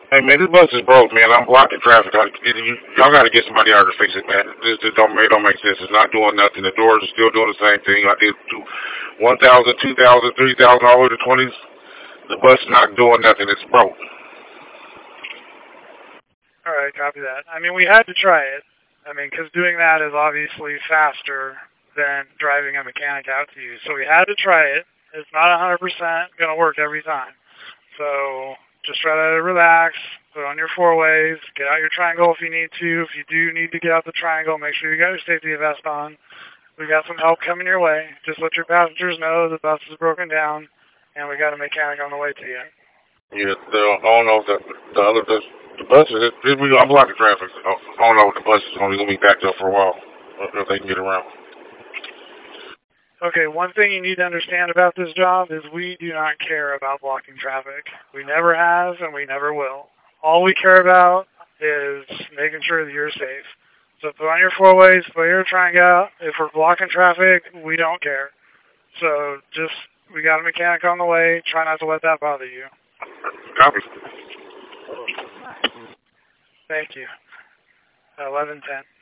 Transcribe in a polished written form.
Hey man, this bus is broke, man. I'm blocking traffic. Y'all got to get somebody out to fix it, man. This don't make sense. It's not doing nothing. The doors are still doing the same thing. I did 1,000, 2,000, 3,000, all the way to 20s. The bus is not doing nothing. It's broke. All right, copy that. I mean, we had to try it. I mean, because doing that is obviously faster than driving a mechanic out to you. So we had to try it. It's not 100% going to work every time. So just try to relax, put on your four ways, get out your triangle if you need to. If you do need to get out the triangle, make sure you got your safety vest on. We got some help coming your way. Just let your passengers know the bus is broken down, and we got a mechanic on the way to you. Yeah, I don't know if the buses. I'm blocking traffic. I don't know if the bus is only gonna be backed up for a while. If they can get around. Okay, one thing you need to understand about this job is we do not care about blocking traffic. We never have, and we never will. All we care about is making sure that you're safe. So put on your four ways, put your triangle out. If we're blocking traffic, we don't care. So just, we got a mechanic on the way. Try not to let that bother you. Copy. Thank you. 11:10.